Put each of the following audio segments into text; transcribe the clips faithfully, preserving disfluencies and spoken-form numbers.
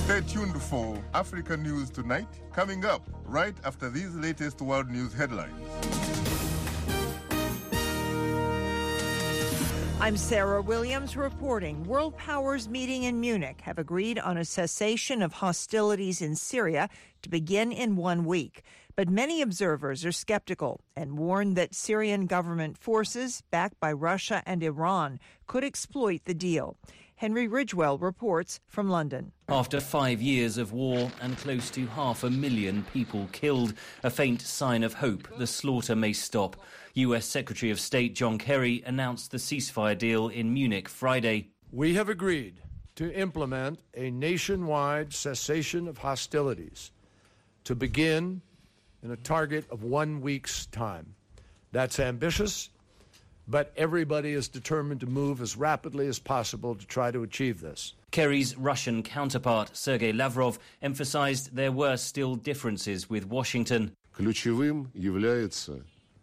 Stay tuned for Africa News Tonight, coming up right after these latest world news headlines. I'm Sarah Williams reporting. World powers meeting in Munich have agreed on a cessation of hostilities in Syria to begin in one week. But many observers are skeptical and warn that Syrian government forces, backed by Russia and Iran, could exploit the deal. Henry Ridgwell reports from London. After five years of war and close to half a million people killed, a faint sign of hope the slaughter may stop. U S Secretary of State John Kerry announced the ceasefire deal in Munich Friday. We have agreed to implement a nationwide cessation of hostilities to begin in a target of one week's time. That's ambitious, but everybody is determined to move as rapidly as possible to try to achieve this. Kerry's Russian counterpart, Sergei Lavrov, emphasized there were still differences with Washington. Ключевым является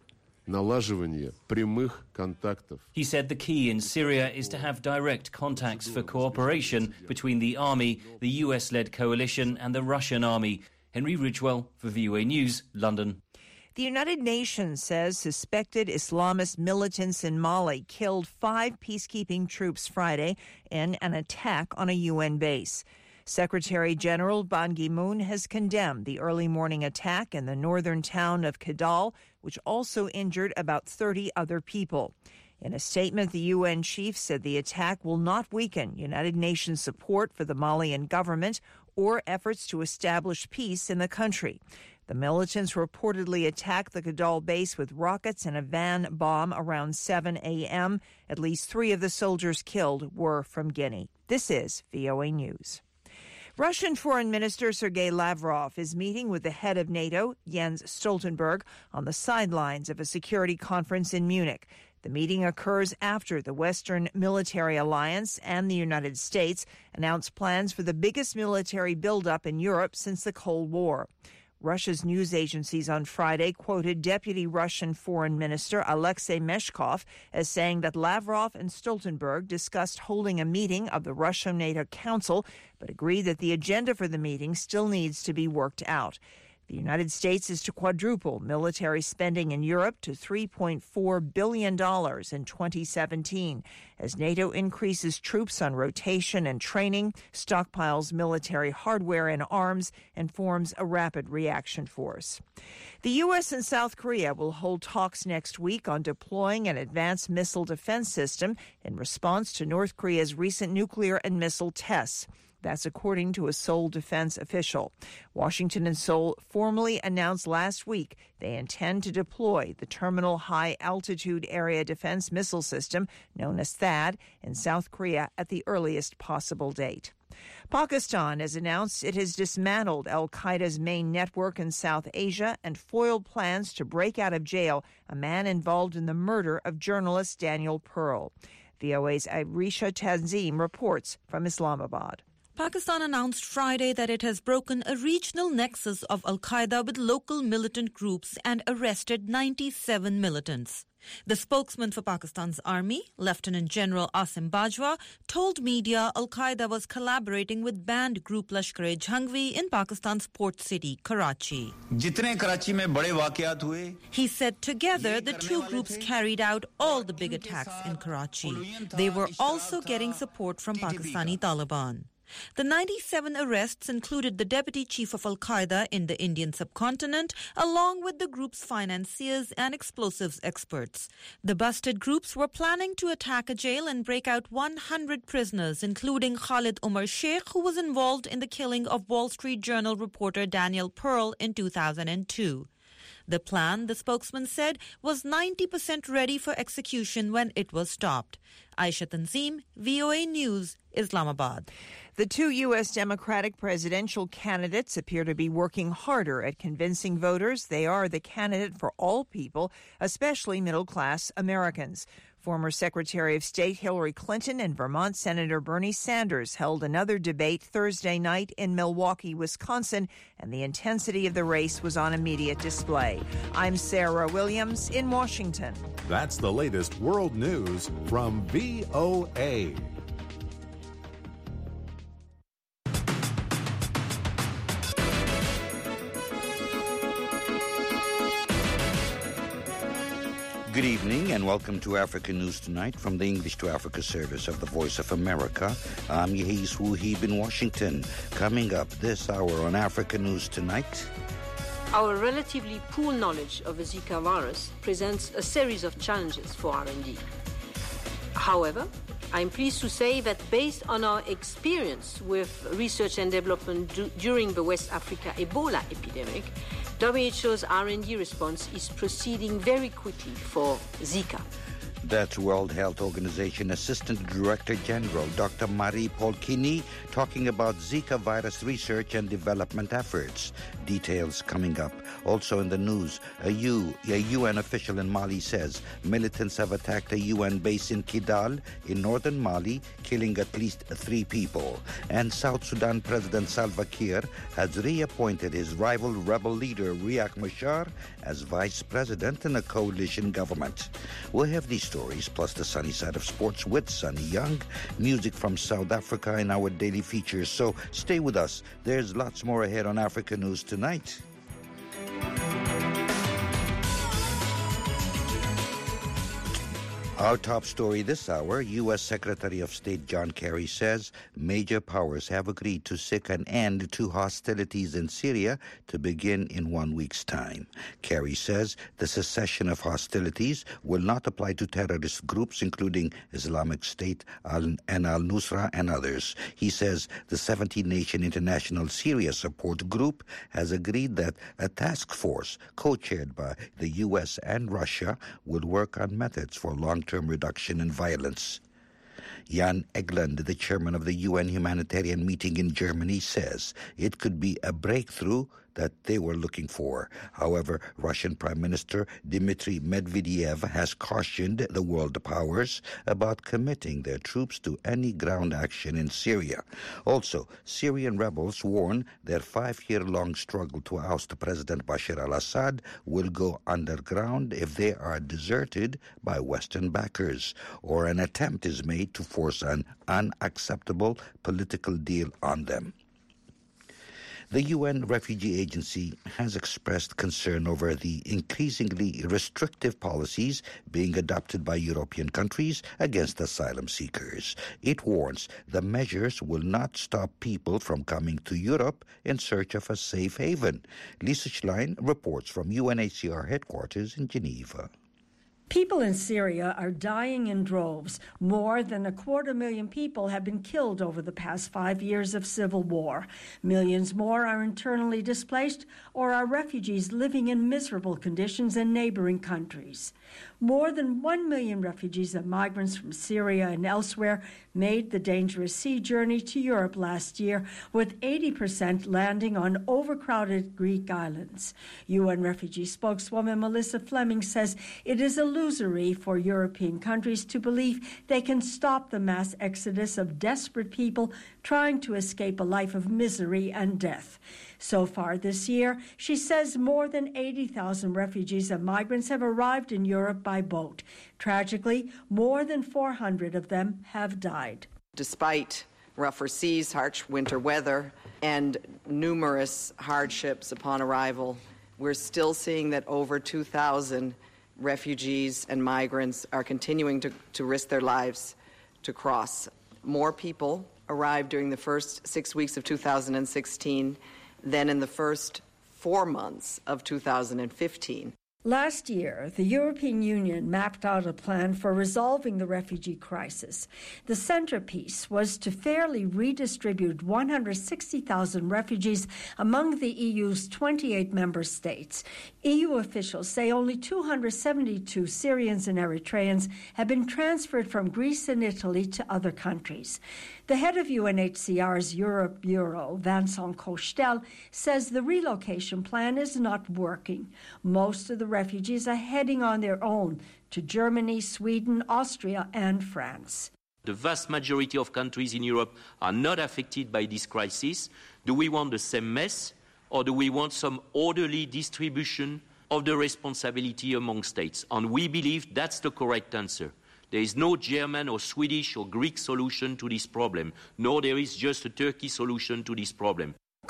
налаживание прямых контактов. He said the key in Syria is to have direct contacts for cooperation between the army, the U S-led coalition and the Russian army. Henry Ridgwell for V O A News, London. The United Nations says suspected Islamist militants in Mali killed five peacekeeping troops Friday in an attack on a U N base. Secretary General Ban Ki-moon has condemned the early morning attack in the northern town of Kidal, which also injured about thirty other people. In a statement, the U N chief said the attack will not weaken United Nations support for the Malian government or efforts to establish peace in the country. The militants reportedly attacked the Kidal base with rockets and a van bomb around seven a.m. At least three of the soldiers killed were from Guinea. This is V O A News. Russian Foreign Minister Sergei Lavrov is meeting with the head of NATO, Jens Stoltenberg, on the sidelines of a security conference in Munich. The meeting occurs after the Western Military Alliance and the United States announced plans for the biggest military buildup in Europe since the Cold War. Russia's news agencies on Friday quoted Deputy Russian Foreign Minister Alexei Meshkov as saying that Lavrov and Stoltenberg discussed holding a meeting of the Russia-NATO Council, but agreed that the agenda for the meeting still needs to be worked out. The United States is to quadruple military spending in Europe to three point four billion dollars in twenty seventeen as NATO increases troops on rotation and training, stockpiles military hardware and arms, and forms a rapid reaction force. The U S and South Korea will hold talks next week on deploying an advanced missile defense system in response to North Korea's recent nuclear and missile tests. That's according to a Seoul defense official. Washington and Seoul formally announced last week they intend to deploy the Terminal High Altitude Area Defense Missile System, known as THAAD, in South Korea at the earliest possible date. Pakistan has announced it has dismantled al-Qaeda's main network in South Asia and foiled plans to break out of jail a man involved in the murder of journalist Daniel Pearl. V O A's Arisha Tanzim reports from Islamabad. Pakistan announced Friday that it has broken a regional nexus of al-Qaeda with local militant groups and arrested ninety-seven militants. The spokesman for Pakistan's army, Lieutenant General Asim Bajwa, told media al-Qaeda was collaborating with banned group Lashkar-e-Jhangvi in Pakistan's port city, Karachi. He said together the two groups carried out all the big attacks in Karachi. They were also getting support from Pakistani Taliban. The ninety-seven arrests included the deputy chief of al-Qaeda in the Indian subcontinent, along with the group's financiers and explosives experts. The busted groups were planning to attack a jail and break out one hundred prisoners, including Khalid Umar Sheikh, who was involved in the killing of Wall Street Journal reporter Daniel Pearl in two thousand two. The plan, the spokesman said, was ninety percent ready for execution when it was stopped. Aisha Tanzim, V O A News, Islamabad. The two U S Democratic presidential candidates appear to be working harder at convincing voters they are the candidate for all people, especially middle-class Americans. Former Secretary of State Hillary Clinton and Vermont Senator Bernie Sanders held another debate Thursday night in Milwaukee, Wisconsin, and the intensity of the race was on immediate display. I'm Sarah Williams in Washington. That's the latest world news from V O A. Good evening and welcome to Africa News Tonight from the English to Africa service of the Voice of America. I'm Yehis Wuhib in Washington. Coming up this hour on Africa News Tonight. Our relatively poor knowledge of the Zika virus presents a series of challenges for R and D. However, I'm pleased to say that based on our experience with research and development d- during the West Africa Ebola epidemic, W H O's R and D response is proceeding very quickly for Zika. That's World Health Organization Assistant Director General Doctor Marie Polkini talking about Zika virus research and development efforts. Details coming up. Also in the news, a, U, a U N official in Mali says militants have attacked a U N base in Kidal in northern Mali, killing at least three people. And South Sudan President Salva Kiir has reappointed his rival rebel leader Riek Machar as vice president in a coalition government. We'll have these stories plus the sunny side of sports with Sunny Young, music from South Africa in our daily features. So stay with us. There's lots more ahead on Africa News Tonight. Our top story this hour, U S Secretary of State John Kerry says major powers have agreed to seek an end to hostilities in Syria to begin in one week's time. Kerry says the cessation of hostilities will not apply to terrorist groups including Islamic State and al-Nusra and others. He says the seventeen-nation International Syria Support Group has agreed that a task force co-chaired by the U S and Russia will work on methods for long-term reduction in violence. Jan Egeland, the chairman of the U N humanitarian meeting in Germany, says it could be a breakthrough that they were looking for. However, Russian Prime Minister Dmitry Medvedev has cautioned the world powers about committing their troops to any ground action in Syria. Also, Syrian rebels warn their five-year-long struggle to oust President Bashar al-Assad will go underground if they are deserted by Western backers or an attempt is made to force an unacceptable political deal on them. The U N Refugee Agency has expressed concern over the increasingly restrictive policies being adopted by European countries against asylum seekers. It warns the measures will not stop people from coming to Europe in search of a safe haven. Lisa Schlein reports from U N H C R headquarters in Geneva. People in Syria are dying in droves. More than a quarter million people have been killed over the past five years of civil war. Millions more are internally displaced or are refugees living in miserable conditions in neighboring countries. More than one million refugees and migrants from Syria and elsewhere made the dangerous sea journey to Europe last year, with eighty percent landing on overcrowded Greek islands. U N refugee spokeswoman Melissa Fleming says it is illusory for European countries to believe they can stop the mass exodus of desperate people trying to escape a life of misery and death. So far this year, she says more than eighty thousand refugees and migrants have arrived in Europe by boat. Tragically, more than four hundred of them have died. Despite rougher seas, harsh winter weather, and numerous hardships upon arrival, we're still seeing that over two thousand refugees and migrants are continuing to, to risk their lives to cross. More people arrived during the first six weeks of two thousand sixteen than in the first four months of two thousand fifteen. Last year, the European Union mapped out a plan for resolving the refugee crisis. The centerpiece was to fairly redistribute one hundred sixty thousand refugees among the E U's twenty-eight member states. E U officials say only two hundred seventy-two Syrians and Eritreans have been transferred from Greece and Italy to other countries. The head of U N H C R's Europe Bureau, Vincent Cochetel, says the relocation plan is not working. Most of the refugees are heading on their own to Germany, Sweden, Austria, and France. The vast majority of countries in Europe are not affected by this crisis. Do we want the same mess, or do we want some orderly distribution of the responsibility among states? And we believe that's the correct answer. There is no German or Swedish or Greek solution to this problem, nor there is just a Turkey solution to this problem.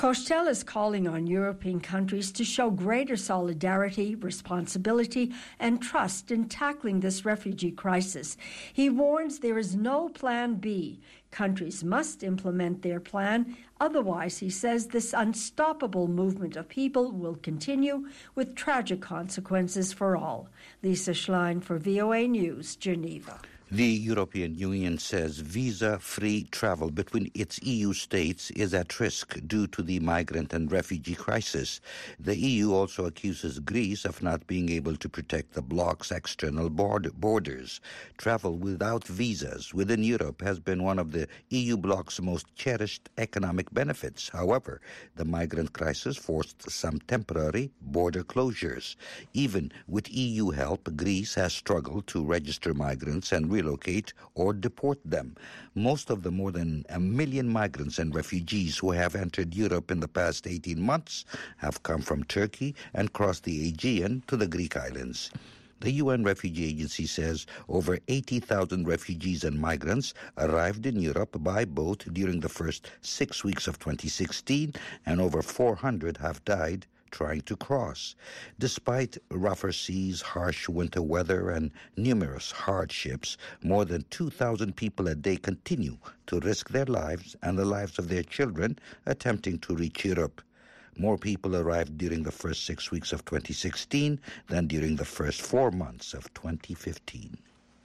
Cochetel is calling on European countries to show greater solidarity, responsibility, and trust in tackling this refugee crisis. He warns there is no plan B. Countries must implement their plan. Otherwise, he says, this unstoppable movement of people will continue with tragic consequences for all. Lisa Schlein for V O A News, Geneva. The European Union says visa-free travel between its E U states is at risk due to the migrant and refugee crisis. The E U also accuses Greece of not being able to protect the bloc's external border borders. Travel without visas within Europe has been one of the E U bloc's most cherished economic benefits. However, the migrant crisis forced some temporary border closures. Even with E U help, Greece has struggled to register migrants and relocate or deport them. Most of the more than a million migrants and refugees who have entered Europe in the past eighteen months have come from Turkey and crossed the Aegean to the Greek islands. The U N Refugee Agency says over eighty thousand refugees and migrants arrived in Europe by boat during the first six weeks of twenty sixteen, and over four hundred have died trying to cross. Despite rougher seas, harsh winter weather, and numerous hardships, more than two thousand people a day continue to risk their lives and the lives of their children attempting to reach Europe. More people arrived during the first six weeks of twenty sixteen than during the first four months of twenty fifteen.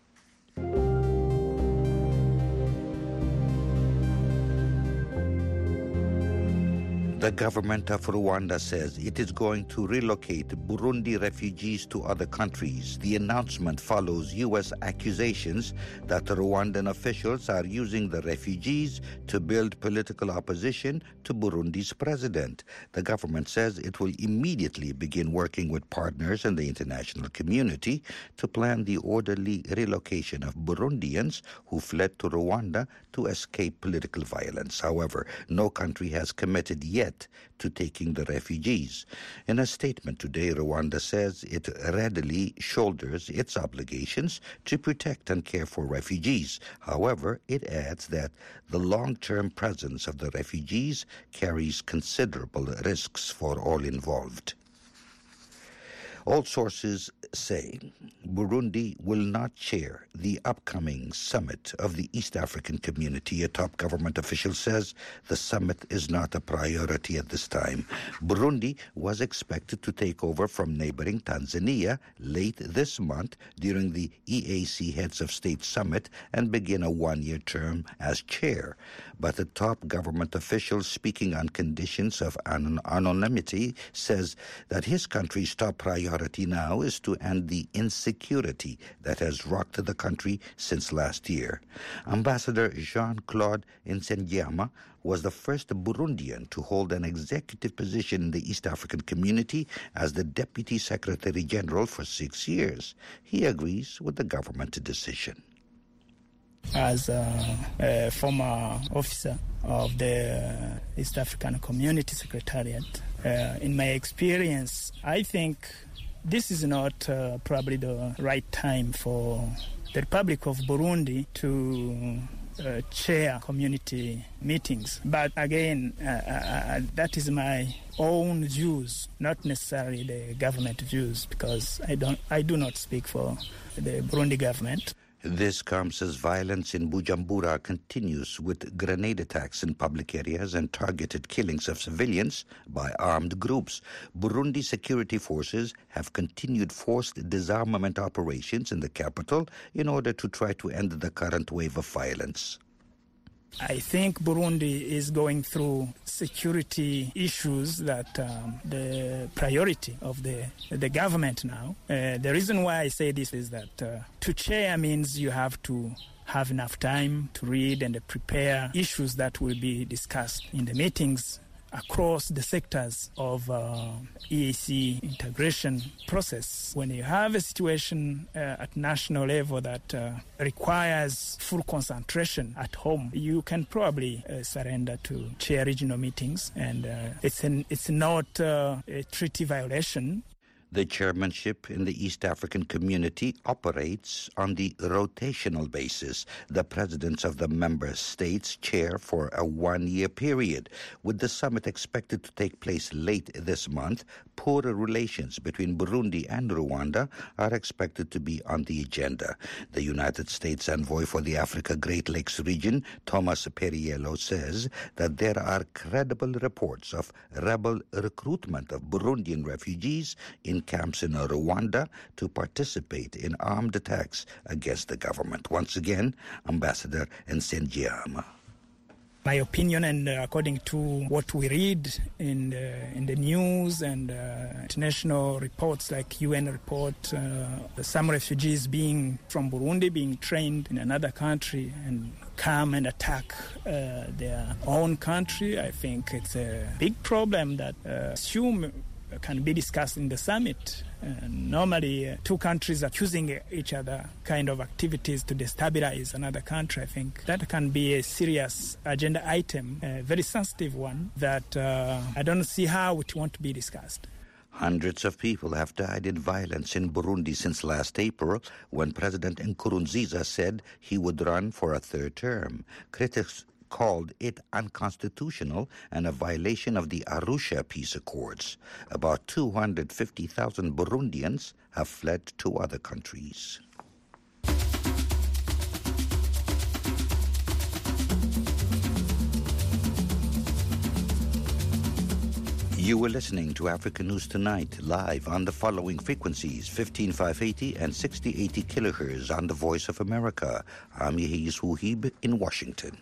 The government of Rwanda says it is going to relocate Burundi refugees to other countries. The announcement follows U S accusations that Rwandan officials are using the refugees to build political opposition to Burundi's president. The government says it will immediately begin working with partners in the international community to plan the orderly relocation of Burundians who fled to Rwanda to escape political violence. However, no country has committed yet to taking the refugees. In a statement today, Rwanda says it readily shoulders its obligations to protect and care for refugees. However, it adds that the long-term presence of the refugees carries considerable risks for all involved. All sources say Burundi will not chair the upcoming summit of the East African Community. A top government official says the summit is not a priority at this time. Burundi was expected to take over from neighboring Tanzania late this month during the E A C Heads of State Summit and begin a one-year term as chair. But a top government official speaking on conditions of anon- anonymity says that his country's top priority now is to end the insecurity that has rocked the country since last year. Ambassador Jean-Claude Nsengiama was the first Burundian to hold an executive position in the East African Community as the Deputy Secretary General for six years. He agrees with the government decision. As a, a former officer of the East African Community Secretariat, uh, in my experience, I think this is not uh, probably the right time for the Republic of Burundi to uh, chair community meetings. But again, uh, uh, that is my own views, not necessarily the government views, because I don't, I do not speak for the Burundi government. This comes as violence in Bujumbura continues with grenade attacks in public areas and targeted killings of civilians by armed groups. Burundi security forces have continued forced disarmament operations in the capital in order to try to end the current wave of violence. I think Burundi is going through security issues that um, the priority of the the government now. Uh, the reason why I say this is that uh, to chair means you have to have enough time to read and prepare issues that will be discussed in the meetings across the sectors of uh, E A C integration process. When you have a situation uh, at national level that uh, requires full concentration at home, you can probably uh, surrender to chair regional meetings, and uh, it's an, it's not uh, a treaty violation. The chairmanship in the East African Community operates on the rotational basis. The presidents of the member states chair for a one-year period. With the summit expected to take place late this month, poorer relations between Burundi and Rwanda are expected to be on the agenda. The United States envoy for the Africa Great Lakes region, Thomas Perriello, says that there are credible reports of rebel recruitment of Burundian refugees in camps in Rwanda to participate in armed attacks against the government. Once again, Ambassador Nsengiama. My opinion, and uh, according to what we read in the, in the news and uh, international reports like U N report, uh, some refugees being from Burundi being trained in another country and come and attack uh, their own country, I think it's a big problem that uh, assume can be discussed in the summit. Uh, normally, uh, two countries accusing each other kind of activities to destabilize another country. I think that can be a serious agenda item, a very sensitive one that uh, I don't see how it won't be discussed. Hundreds of people have died in violence in Burundi since last April, when President Nkurunziza said he would run for a third term. Critics called it unconstitutional and a violation of the Arusha peace accords. About two hundred fifty thousand Burundians have fled to other countries. You were listening to Africa News Tonight, live on the following frequencies, fifteen five eighty and sixty eighty kilohertz on the Voice of America. I'm Yehiyas Wuhib in Washington.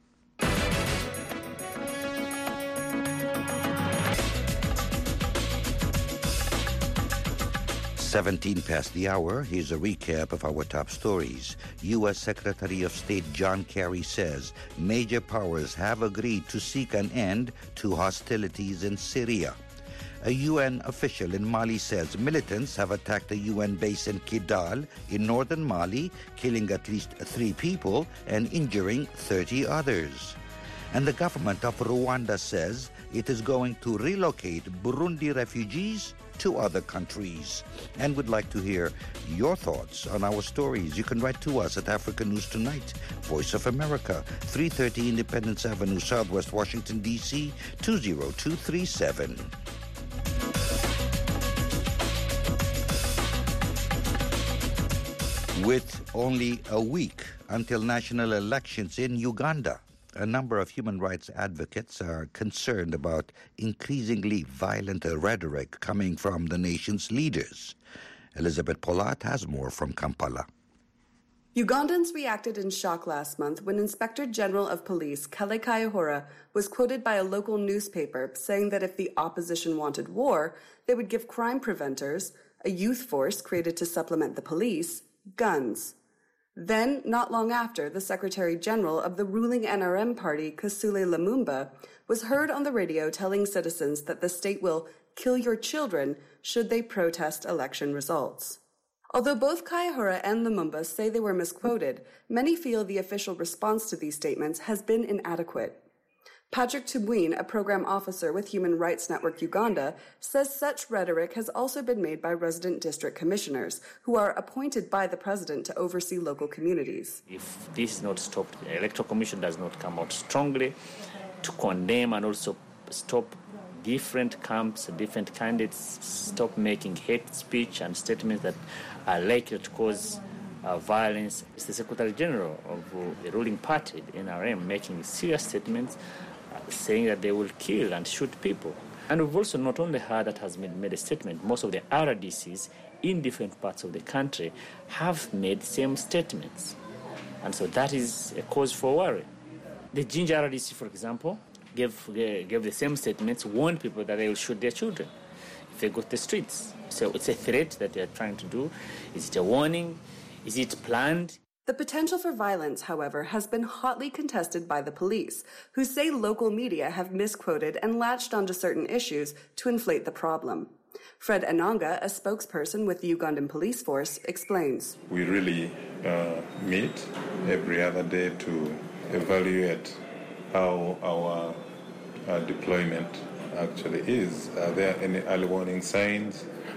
seventeen past the hour, here's a recap of our top stories. U S Secretary of State John Kerry says major powers have agreed to seek an end to hostilities in Syria. A U N official in Mali says militants have attacked a U N base in Kidal in northern Mali, killing at least three people and injuring thirty others. And the government of Rwanda says it is going to relocate Burundi refugees to other countries. And would like to hear your thoughts on our stories. You can write to us at Africa News Tonight, Voice of America, three thirty Independence Avenue, Southwest Washington, D C, two zero two three seven. With only a week until national elections in Uganda, a number of human rights advocates are concerned about increasingly violent rhetoric coming from the nation's leaders. Elizabeth Polat has more from Kampala. Ugandans reacted in shock last month when Inspector General of Police Kale Kayihura was quoted by a local newspaper saying that if the opposition wanted war, they would give crime preventers, a youth force created to supplement the police, guns. Then, not long after, the Secretary General of the ruling N R M party, Kasule Lumumba, was heard on the radio telling citizens that the state will kill your children should they protest election results. Although both Kayihura and Lumumba say they were misquoted, many feel the official response to these statements has been inadequate. Patrick Tubwin, a program officer with Human Rights Network Uganda, says such rhetoric has also been made by resident district commissioners, who are appointed by the president to oversee local communities. If this is not stopped, the Electoral Commission does not come out strongly to condemn and also stop different camps, different candidates, stop making hate speech and statements that are likely to cause uh, violence. It's the Secretary General of uh, the ruling party, the N R M, making serious statements saying that they will kill and shoot people. And we've also not only heard that has made, made a statement, most of the R D Cs in different parts of the country have made same statements. And so that is a cause for worry. The Ginger R D C, for example, gave, gave the same statements, warned people that they will shoot their children if they go to the streets. So it's a threat that they are trying to do. Is it a warning? Is it planned? The potential for violence, however, has been hotly contested by the police, who say local media have misquoted and latched onto certain issues to inflate the problem. Fred Enanga, a spokesperson with the Ugandan police force, explains. We really uh, meet every other day to evaluate how our uh, deployment actually is. Are there any early warning signs?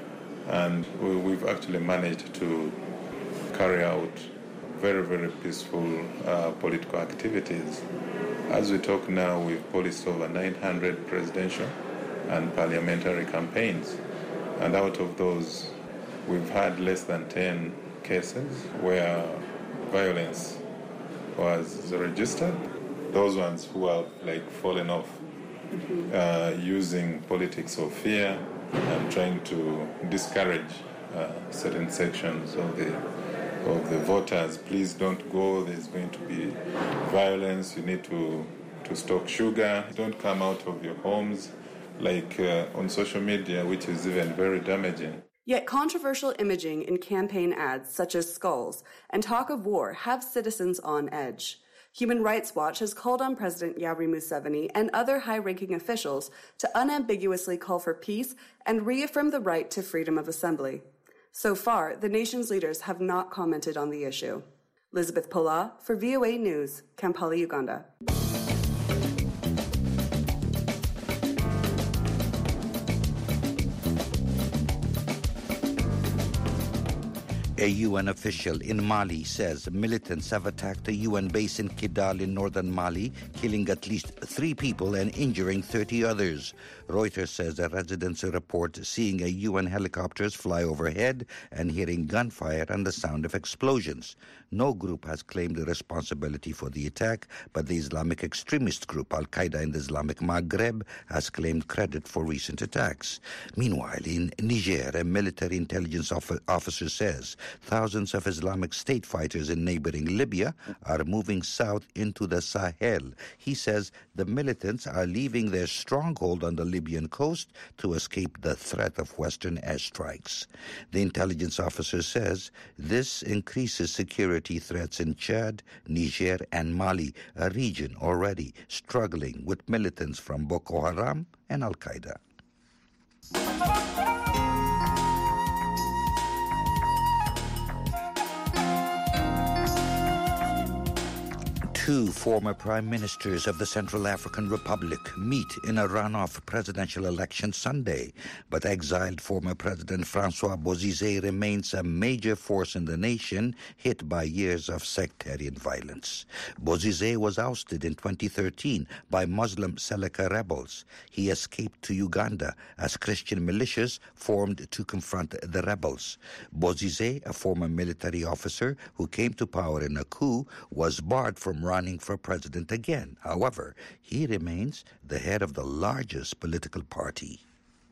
And we, we've actually managed to carry out very, very peaceful uh, political activities. As we talk now, we've policed over nine hundred presidential and parliamentary campaigns. And out of those, we've had less than ten cases where violence was registered. Those ones who have like fallen off uh, using politics of fear and trying to discourage uh, certain sections of the of the voters. Please don't go, there's going to be violence, you need to, to stock sugar, don't come out of your homes, like uh, on social media, which is even very damaging. Yet controversial imaging in campaign ads such as skulls and talk of war have citizens on edge. Human Rights Watch has called on President Yoweri Museveni and other high-ranking officials to unambiguously call for peace and reaffirm the right to freedom of assembly. So far, the nation's leaders have not commented on the issue. Elizabeth Pola for V O A News, Kampala, Uganda. A U N official in Mali says militants have attacked a U N base in Kidal in northern Mali, killing at least three people and injuring thirty others. Reuters says a residents report seeing a U N helicopters fly overhead and hearing gunfire and the sound of explosions. No group has claimed the responsibility for the attack, but the Islamic extremist group Al-Qaeda in the Islamic Maghreb has claimed credit for recent attacks. Meanwhile, in Niger, a military intelligence officer says thousands of Islamic State fighters in neighboring Libya are moving south into the Sahel. He says the militants are leaving their stronghold on the Libyan coast to escape the threat of Western airstrikes. The intelligence officer says this increases security threats in Chad, Niger, and Mali, a region already struggling with militants from Boko Haram and Al-Qaeda. Two former prime ministers of the Central African Republic meet in a runoff presidential election Sunday, but exiled former President Francois Bozizé remains a major force in the nation hit by years of sectarian violence. Bozizé was ousted in twenty thirteen by Muslim Seleka rebels. He escaped to Uganda as Christian militias formed to confront the rebels. Bozizé, a former military officer who came to power in a coup, was barred from running for president again. However, he remains the head of the largest political party.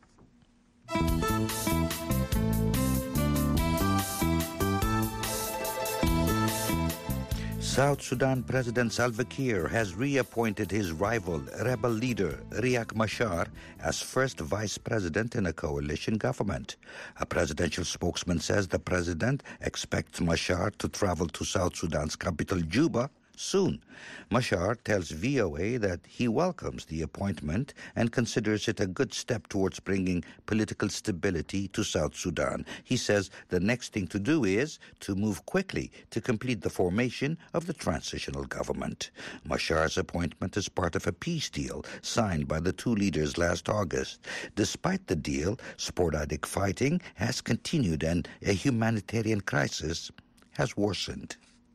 South Sudan President Salva Kiir has reappointed his rival, rebel leader Riek Machar, as first vice president in a coalition government. A presidential spokesman says the president expects Machar to travel to South Sudan's capital, Juba, soon. Machar tells V O A that he welcomes the appointment and considers it a good step towards bringing political stability to South Sudan. He says the next thing to do is to move quickly to complete the formation of the transitional government. Machar's appointment is part of a peace deal signed by the two leaders last August. Despite the deal, sporadic fighting has continued and a humanitarian crisis has worsened.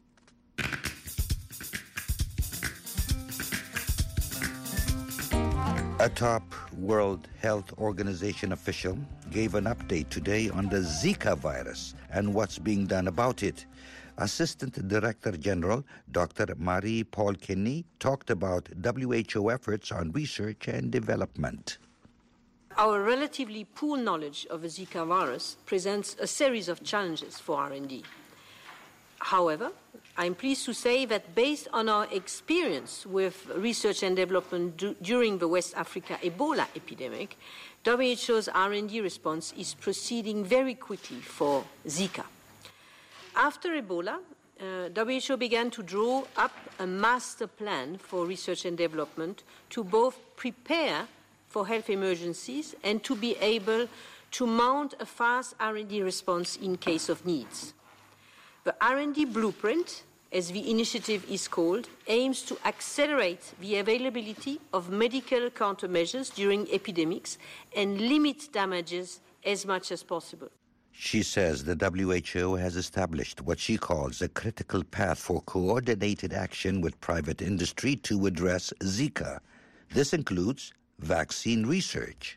A top World Health Organization official gave an update today on the Zika virus and what's being done about it. Assistant Director General Doctor Marie-Paul Kenny talked about W H O efforts on research and development. Our relatively poor knowledge of the Zika virus presents a series of challenges for R and D. However, I'm pleased to say that based on our experience with research and development du- during the West Africa Ebola epidemic, W H O's R and D response is proceeding very quickly for Zika. After Ebola, uh, W H O began to draw up a master plan for research and development to both prepare for health emergencies and to be able to mount a fast R and D response in case of needs. The R and D blueprint, as the initiative is called, aims to accelerate the availability of medical countermeasures during epidemics and limit damages as much as possible. She says the W H O has established what she calls a critical path for coordinated action with private industry to address Zika. This includes vaccine research.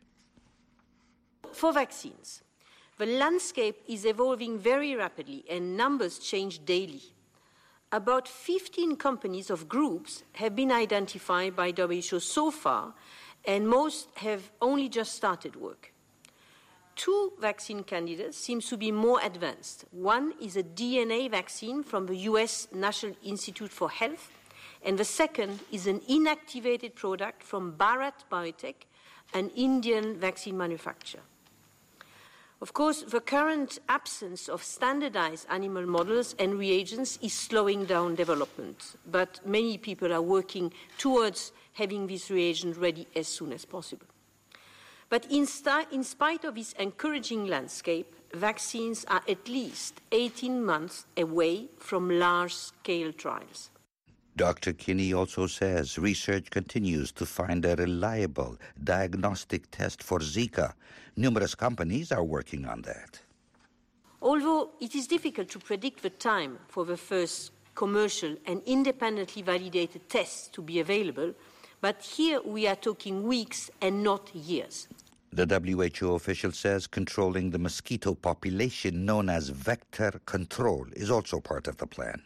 For vaccines, the landscape is evolving very rapidly and numbers change daily. About fifteen companies of groups have been identified by W H O so far, and most have only just started work. Two vaccine candidates seem to be more advanced. One is a D N A vaccine from the U S National Institute for Health, and the second is an inactivated product from Bharat Biotech, an Indian vaccine manufacturer. Of course, the current absence of standardized animal models and reagents is slowing down development, but many people are working towards having these reagents ready as soon as possible. But in, st- in spite of this encouraging landscape, vaccines are at least eighteen months away from large-scale trials. Doctor Kinney also says research continues to find a reliable diagnostic test for Zika. Numerous companies are working on that. Although it is difficult to predict the time for the first commercial and independently validated tests to be available, but here we are talking weeks and not years. The W H O official says controlling the mosquito population known as vector control is also part of the plan.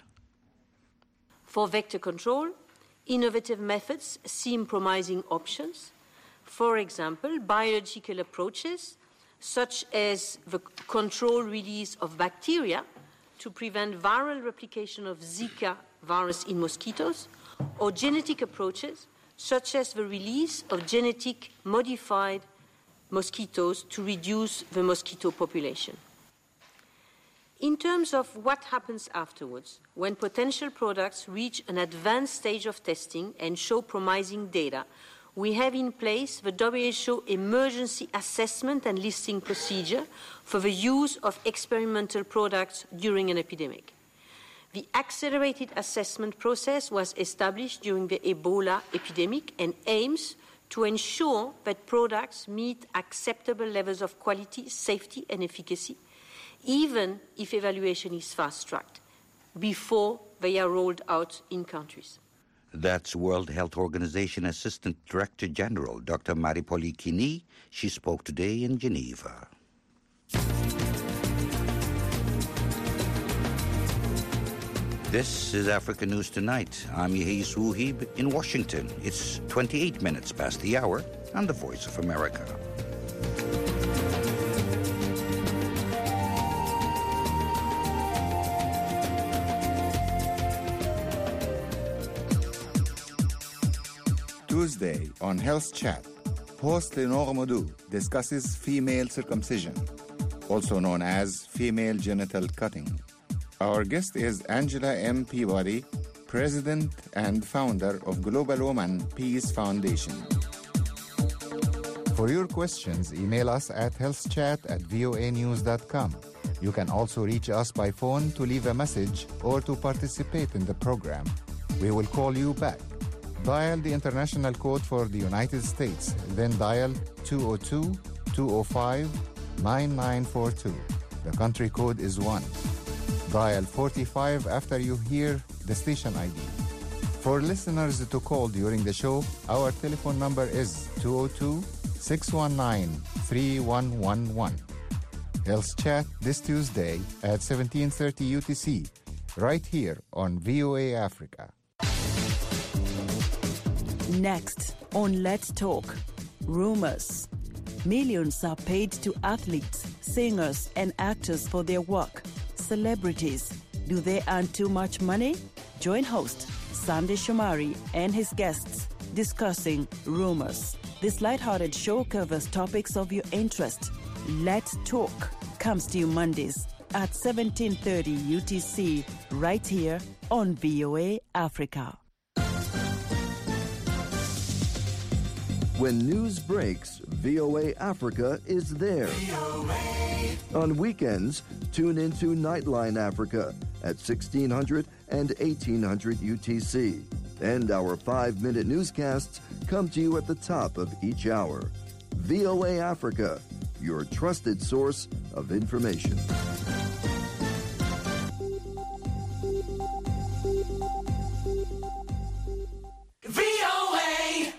For vector control, innovative methods seem promising options. For example, biological approaches, such as the controlled release of bacteria to prevent viral replication of Zika virus in mosquitoes, or genetic approaches, such as the release of genetic modified mosquitoes to reduce the mosquito population. In terms of what happens afterwards, when potential products reach an advanced stage of testing and show promising data, we have in place the W H O emergency assessment and listing procedure for the use of experimental products during an epidemic. The accelerated assessment process was established during the Ebola epidemic and aims to ensure that products meet acceptable levels of quality, safety, and efficacy, even if evaluation is fast-tracked, before they are rolled out in countries. That's World Health Organization Assistant Director General Doctor Marie-Pauline Kinney. She spoke today in Geneva. This is Africa News Tonight. I'm Yehis Wuhib in Washington. It's twenty-eight minutes past the hour on the Voice of America. Tuesday on Health Chat, host Lenore Modou discusses female circumcision, also known as female genital cutting. Our guest is Angela M. Peabody, President and founder of Global Woman Peace Foundation. For your questions, email us at healthchat at voa news dot com. You can also reach us by phone to leave a message or to participate in the program. We will call you back. Dial the international code for the United States, then dial two oh two, two oh five, nine nine four two. The country code is one. Dial forty-five after you hear the station I D. For listeners to call during the show, our telephone number is two oh two, six one nine, three one one one. Health Chat this Tuesday at seventeen thirty U T C, right here on V O A Africa. Next on Let's Talk, rumors. Millions are paid to athletes, singers, and actors for their work. Celebrities, do they earn too much money? Join host Sandy Shomari and his guests discussing rumors. This lighthearted show covers topics of your interest. Let's Talk comes to you Mondays at seventeen thirty U T C, right here on V O A Africa. When news breaks, V O A Africa is there. On weekends, tune into Nightline Africa at sixteen hundred and eighteen hundred U T C. And our five-minute newscasts come to you at the top of each hour. V O A Africa, your trusted source of information. V O A.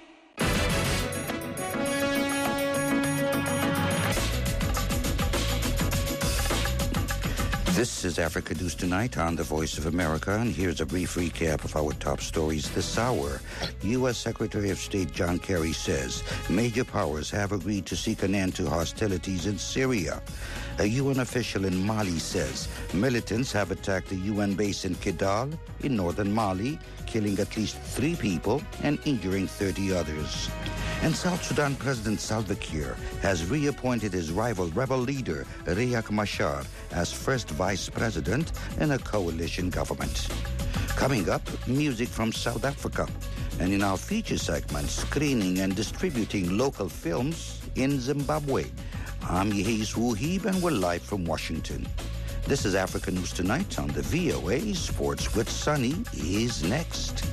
This is Africa News Tonight on the Voice of America, and here's a brief recap of our top stories this hour. U S. Secretary of State John Kerry says major powers have agreed to seek an end to hostilities in Syria. A U N official in Mali says militants have attacked a U N base in Kidal in northern Mali, killing at least three people and injuring thirty others. And South Sudan President Salva Kiir has reappointed his rival rebel leader, Riek Machar, as first vice president in a coalition government. Coming up, music from South Africa. And in our feature segment, screening and distributing local films in Zimbabwe. I'm Yehis Wuhib, and we're live from Washington. This is Africa News Tonight on the V O A. Sports with Sunny is next.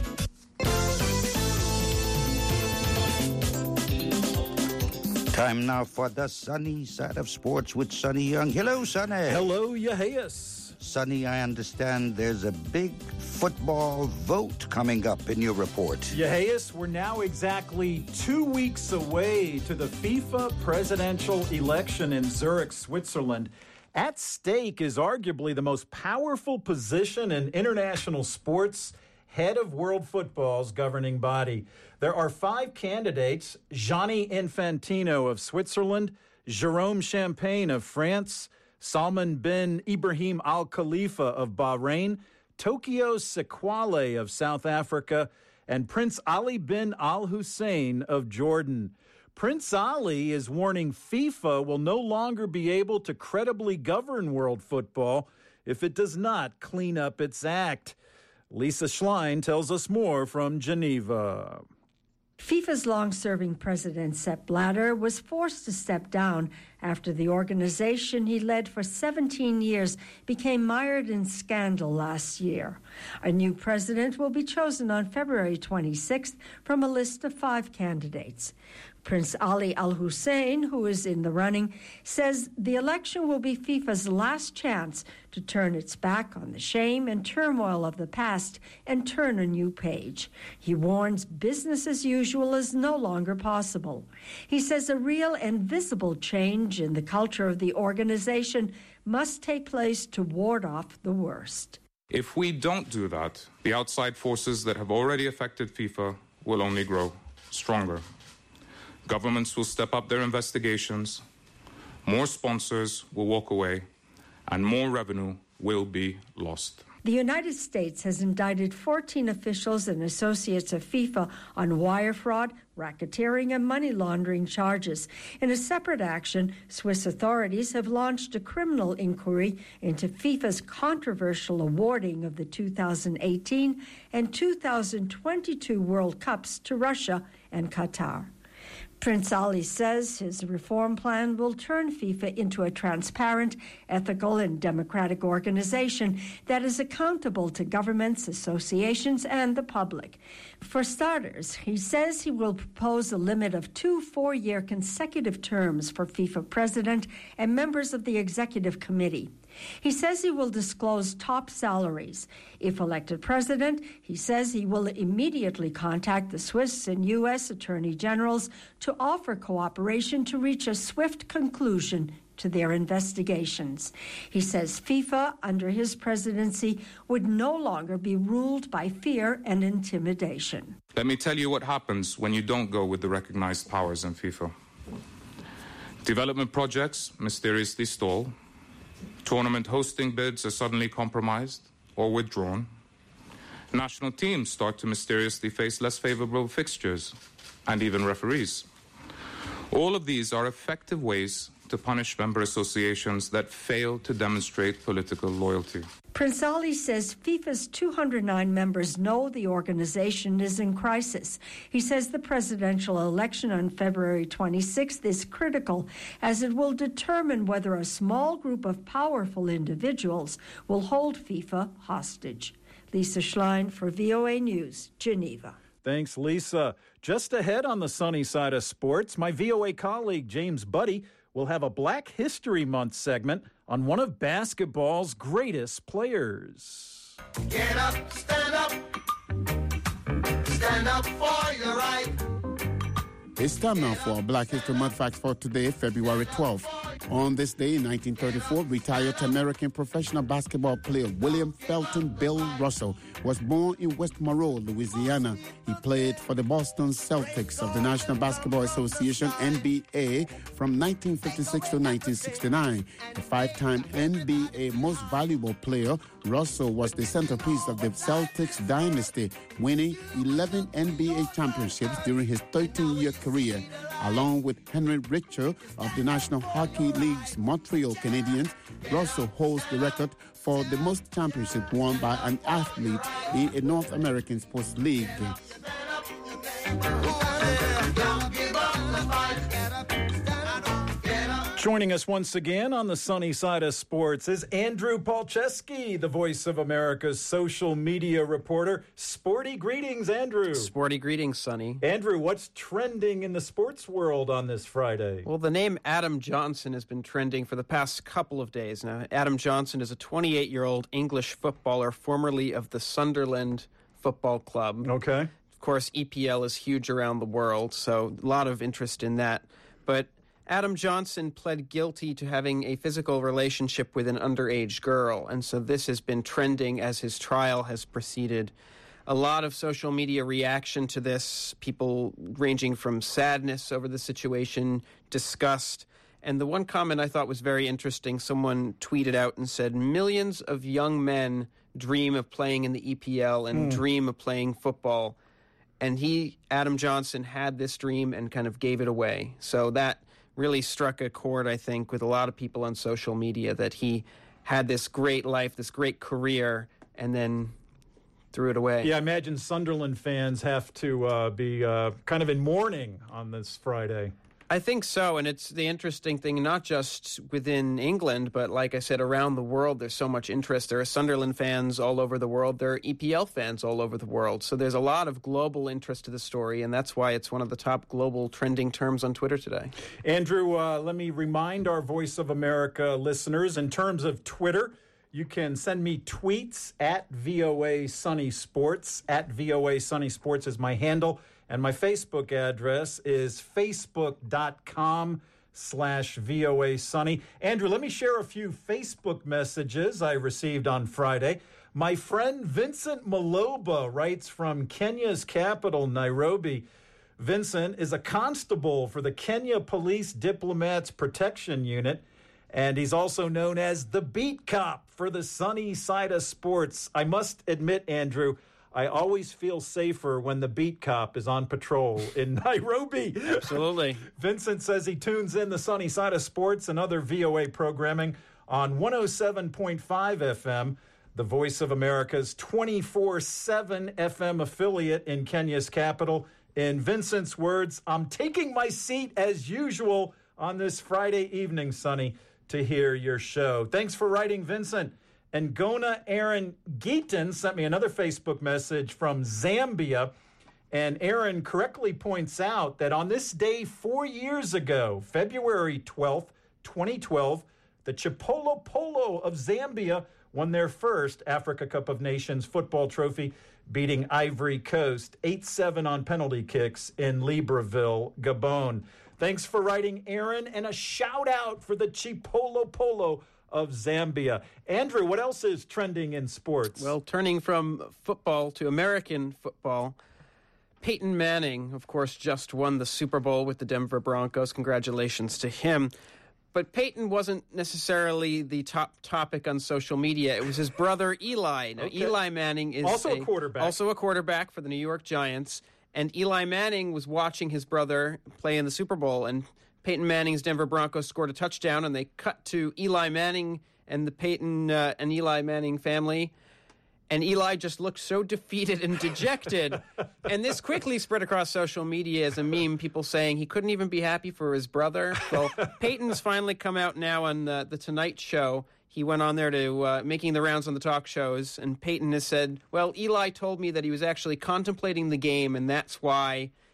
Time now for the sunny side of sports with Sonny Young. Hello, Sonny. Hello, Yehias. Sonny, I understand there's a big football vote coming up in your report. Yehias, we're now exactly two weeks away to the FIFA presidential election in Zurich, Switzerland. At stake is arguably the most powerful position in international sports, head of world football's governing body. There are five candidates: Gianni Infantino of Switzerland, Jérôme Champagne of France, Salman bin Ibrahim Al Khalifa of Bahrain, Tokyo Sekwale of South Africa, and Prince Ali bin Al Hussein of Jordan. Prince Ali is warning FIFA will no longer be able to credibly govern world football if it does not clean up its act. Lisa Schlein tells us more from Geneva. FIFA's long-serving president, Sepp Blatter, was forced to step down after the organization he led for seventeen years became mired in scandal last year. A new president will be chosen on February twenty-sixth from a list of five candidates. Prince Ali Al Hussein, who is in the running, says the election will be FIFA's last chance to turn its back on the shame and turmoil of the past and turn a new page. He warns business as usual is no longer possible. He says a real and visible change in the culture of the organization must take place to ward off the worst. If we don't do that, the outside forces that have already affected FIFA will only grow stronger. Governments will step up their investigations, more sponsors will walk away, and more revenue will be lost. The United States has indicted fourteen officials and associates of FIFA on wire fraud, racketeering, and money laundering charges. In a separate action, Swiss authorities have launched a criminal inquiry into FIFA's controversial awarding of the two thousand eighteen and two thousand twenty-two World Cups to Russia and Qatar. Prince Ali says his reform plan will turn FIFA into a transparent, ethical, and democratic organization that is accountable to governments, associations, and the public. For starters, he says he will propose a limit of two four-year consecutive terms for FIFA president and members of the executive committee. He says he will disclose top salaries. If elected president, he says he will immediately contact the Swiss and U S attorney generals to offer cooperation to reach a swift conclusion to their investigations. He says FIFA, under his presidency, would no longer be ruled by fear and intimidation. Let me tell you what happens when you don't go with the recognized powers in FIFA. Development projects mysteriously stall. Tournament hosting bids are suddenly compromised or withdrawn. National teams start to mysteriously face less favorable fixtures and even referees. All of these are effective ways to punish member associations that fail to demonstrate political loyalty. Prince Ali says FIFA's two hundred nine members know the organization is in crisis. He says the presidential election on February twenty-sixth is critical, as it will determine whether a small group of powerful individuals will hold FIFA hostage. Lisa Schlein for V O A News, Geneva. Thanks, Lisa. Just ahead on the sunny side of sports, my V O A colleague James Buddy we'll have a Black History Month segment on one of basketball's greatest players. Get up, stand up, stand up for your right. It's time now for our Black History Month facts for today, February twelfth. On this day in nineteen thirty-four, retired American professional basketball player William Felton Bill Russell was born in West Monroe, Louisiana. He played for the Boston Celtics of the National Basketball Association, N B A, from nineteen fifty-six to nineteen sixty-nine. The five-time N B A Most Valuable Player, Russell was the centerpiece of the Celtics dynasty, winning eleven N B A championships during his thirteen-year career. Along with Henry Richter of the National Hockey League's Montreal Canadiens, Russell holds the record for the most championships won by an athlete in a North American sports league. Joining us once again on the sunny side of sports is Andrew Palczewski, the Voice of America's social media reporter. Sporty greetings, Andrew. Sporty greetings, Sonny. Andrew, what's trending in the sports world on this Friday? Well, the name Adam Johnson has been trending for the past couple of days now. Adam Johnson is a twenty-eight-year-old English footballer, formerly of the Sunderland Football Club. Okay. Of course, E P L is huge around the world, so a lot of interest in that. But Adam Johnson pled guilty to having a physical relationship with an underage girl, and so this has been trending as his trial has proceeded. A lot of social media reaction to this, people ranging from sadness over the situation, disgust, and the one comment I thought was very interesting, someone tweeted out and said, millions of young men dream of playing in the E P L and mm. dream of playing football, and he, Adam Johnson, had this dream and kind of gave it away. So that really struck a chord, I think, with a lot of people on social media, that he had this great life, this great career, and then threw it away. Yeah, I imagine Sunderland fans have to uh, be uh, kind of in mourning on this Friday. I think so, and it's the interesting thing, not just within England, but like I said, around the world, there's so much interest. There are Sunderland fans all over the world. There are E P L fans all over the world. So there's a lot of global interest to the story, and that's why it's one of the top global trending terms on Twitter today. Andrew, uh, let me remind our Voice of America listeners, in terms of Twitter, you can send me tweets at V O A Sunny Sports. At V O A Sunny Sports is my handle. And my Facebook address is facebook.com slash VOA Sunny. Andrew, let me share a few Facebook messages I received on Friday. My friend Vincent Maloba writes from Kenya's capital, Nairobi. Vincent is a constable for the Kenya Police Diplomats Protection Unit, and he's also known as the Beat Cop for the sunny side of sports. I must admit, Andrew, I always feel safer when the Beat Cop is on patrol in Nairobi. Absolutely. Vincent says he tunes in the sunny side of sports and other V O A programming on one oh seven point five F M, the Voice of America's twenty-four seven F M affiliate in Kenya's capital. In Vincent's words, I'm taking my seat as usual on this Friday evening, Sonny, to hear your show. Thanks for writing, Vincent. And Gona Aaron Geaton sent me another Facebook message from Zambia. And Aaron correctly points out that on this day four years ago, February twelfth, twenty twelve, the Chipolo Polo of Zambia won their first Africa Cup of Nations football trophy, beating Ivory Coast eight seven on penalty kicks in Libreville, Gabon. Thanks for writing, Aaron, and a shout-out for the Chipolo Polo of Zambia. Andrew, what else is trending in sports? Well, turning from football to American football, Peyton Manning, of course, just won the Super Bowl with the Denver Broncos. Congratulations to him. But Peyton wasn't necessarily the top topic on social media. It was his brother, Eli. Now, okay. Eli Manning is also a, a quarterback. Also a quarterback for the New York Giants. And Eli Manning was watching his brother play in the Super Bowl, and Peyton Manning's Denver Broncos scored a touchdown, and they cut to Eli Manning and the Peyton uh, and Eli Manning family, and Eli just looked so defeated and dejected. And this quickly spread across social media as a meme, people saying he couldn't even be happy for his brother. Well, Peyton's finally come out now on the, the Tonight Show. He went on there to uh, making the rounds on the talk shows, and Peyton has said, well, Eli told me that he was actually contemplating the game, and that's why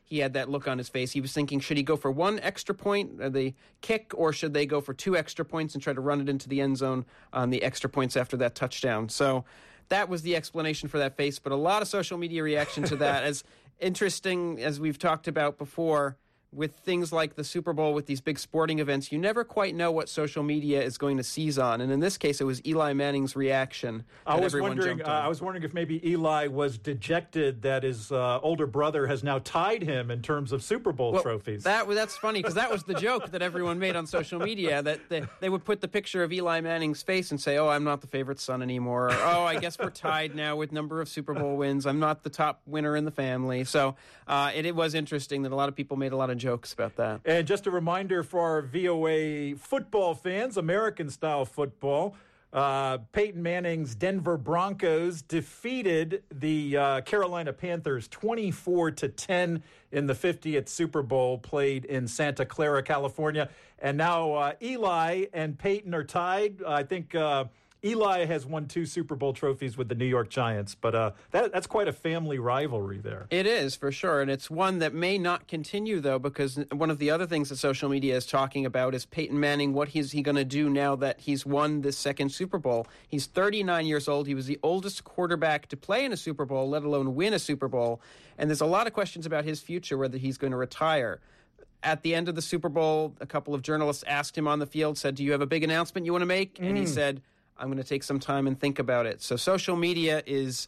he had that look on his face. He was thinking, should he go for one extra point, uh, the kick, or should they go for two extra points and try to run it into the end zone on the extra points after that touchdown? So that was the explanation for that face, but a lot of social media reaction to that. As interesting as we've talked about before, with things like the Super Bowl, with these big sporting events, you never quite know what social media is going to seize on. And in this case, it was Eli Manning's reaction. I was everyone wondering. Uh, I was wondering if maybe Eli was dejected that his uh, older brother has now tied him in terms of Super Bowl well, trophies. That that's funny because that was the joke that everyone made on social media, that they, they would put the picture of Eli Manning's face and say, "Oh, I'm not the favorite son anymore." Or, "Oh, I guess we're tied now with number of Super Bowl wins. I'm not the top winner in the family." So uh, it, it was interesting that a lot of people made a lot of jokes about that. And just a reminder for our V O A football fans, American-style football, uh, Peyton Manning's Denver Broncos defeated the uh, Carolina Panthers twenty-four to ten in the fiftieth Super Bowl played in Santa Clara, California. And now uh, Eli and Peyton are tied. I think uh, Eli has won two Super Bowl trophies with the New York Giants, but uh, that, that's quite a family rivalry there. It is, for sure, and it's one that may not continue, though, because one of the other things that social media is talking about is Peyton Manning. What is he going to do now that he's won this second Super Bowl? He's thirty-nine years old. He was the oldest quarterback to play in a Super Bowl, let alone win a Super Bowl, and there's a lot of questions about his future, whether he's going to retire. At the end of the Super Bowl, a couple of journalists asked him on the field, said, "Do you have a big announcement you want to make?" Mm. And he said, "I'm going to take some time and think about it." So social media is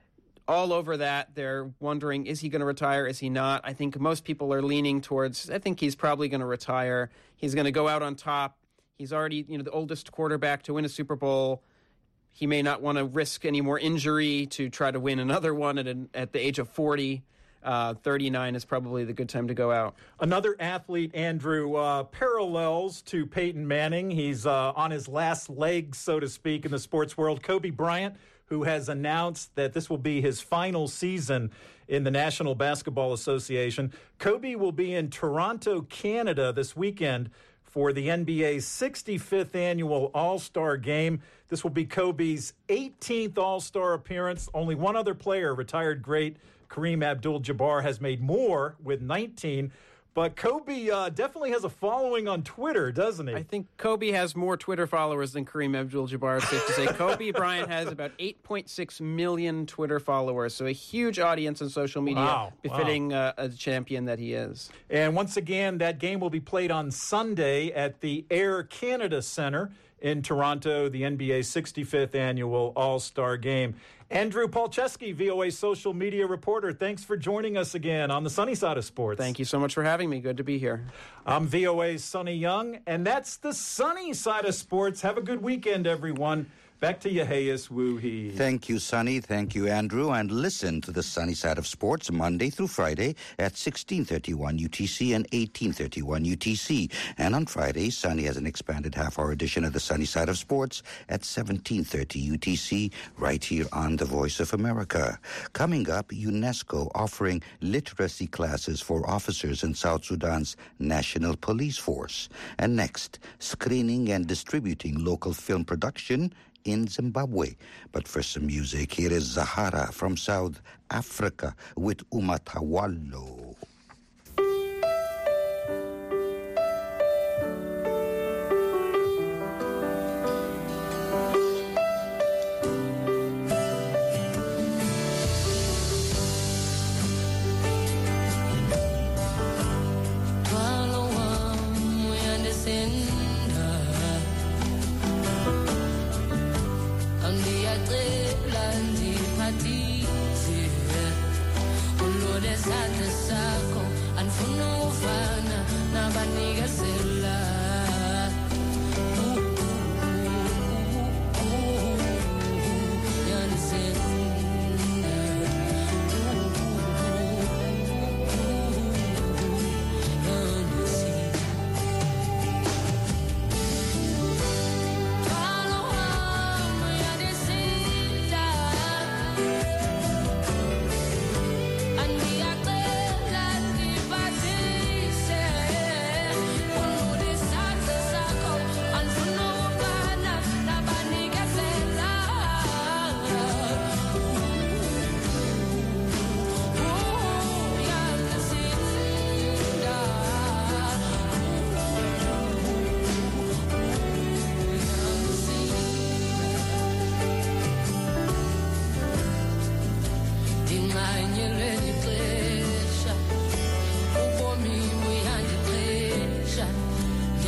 all over that. They're wondering, is he going to retire? Is he not? I think most people are leaning towards, I think he's probably going to retire. He's going to go out on top. He's already, you know, the oldest quarterback to win a Super Bowl. He may not want to risk any more injury to try to win another one at, an, at the age of forty. Uh, thirty-nine is probably the good time to go out. Another athlete, Andrew, uh, parallels to Peyton Manning. He's uh, on his last legs, so to speak, in the sports world. Kobe Bryant, who has announced that this will be his final season in the National Basketball Association. Kobe will be in Toronto, Canada this weekend for the N B A's sixty-fifth annual All-Star Game. This will be Kobe's eighteenth All-Star appearance. Only one other player, retired great Kareem Abdul-Jabbar, has made more with nineteen. But Kobe uh, definitely has a following on Twitter, doesn't he? I think Kobe has more Twitter followers than Kareem Abdul-Jabbar, it's safe to say. Kobe Bryant has about eight point six million Twitter followers, so a huge audience on social media, wow, befitting wow. Uh, a champion that he is. And once again, that game will be played on Sunday at the Air Canada Centre in Toronto, the N B A's sixty-fifth annual All-Star Game. Andrew Palczewski, V O A social media reporter, thanks for joining us again on the Sunny Side of Sports. Thank you so much for having me. Good to be here. I'm V O A's Sonny Young, and that's the Sunny Side of Sports. Have a good weekend, everyone. Back to you, Hayes Woohee. Thank you, Sonny. Thank you, Andrew. And listen to the Sunny Side of Sports Monday through Friday at sixteen thirty-one U T C and eighteen thirty-one U T C. And on Friday, Sonny has an expanded half-hour edition of the Sunny Side of Sports at seventeen thirty U T C right here on the Voice of America. Coming up, UNESCO offering literacy classes for officers in South Sudan's National Police Force. And next, screening and distributing local film production in Zimbabwe. But for some music, here is Zahara from South Africa with Umatawalo.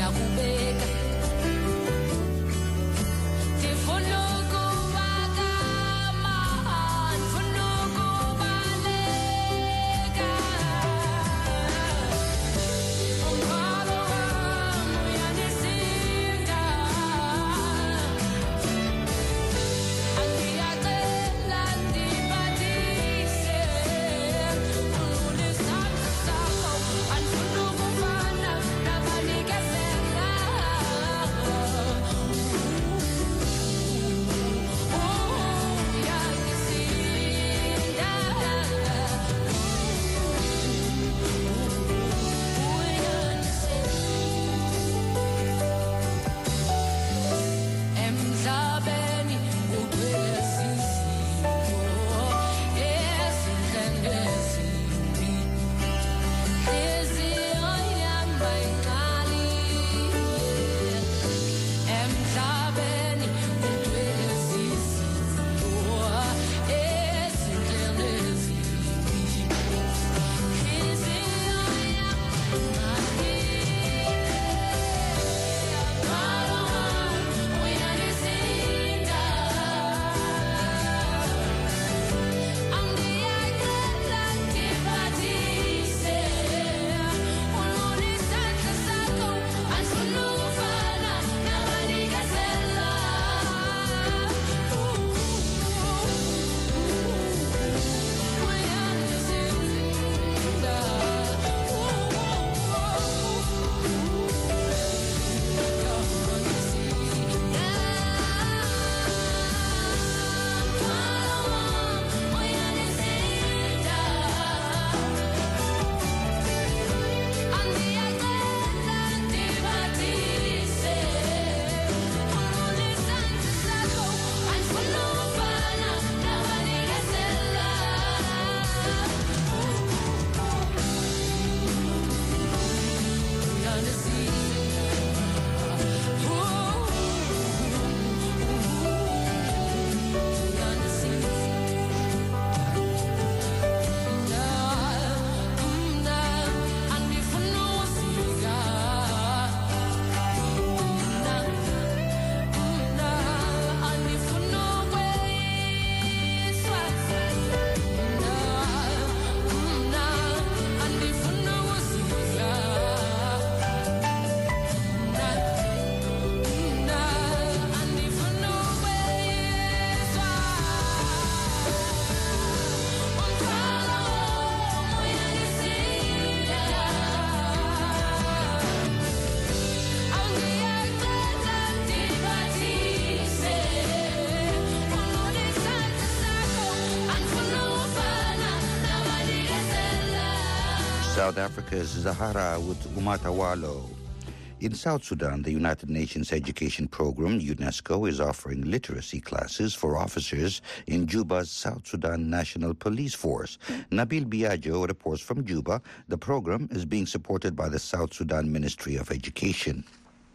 South Africa's Zahara with Umatawalo. In South Sudan, the United Nations Education Program, UNESCO, is offering literacy classes for officers in Juba's South Sudan National Police Force. Nabil Biagio reports from Juba. The program is being supported by the South Sudan Ministry of Education.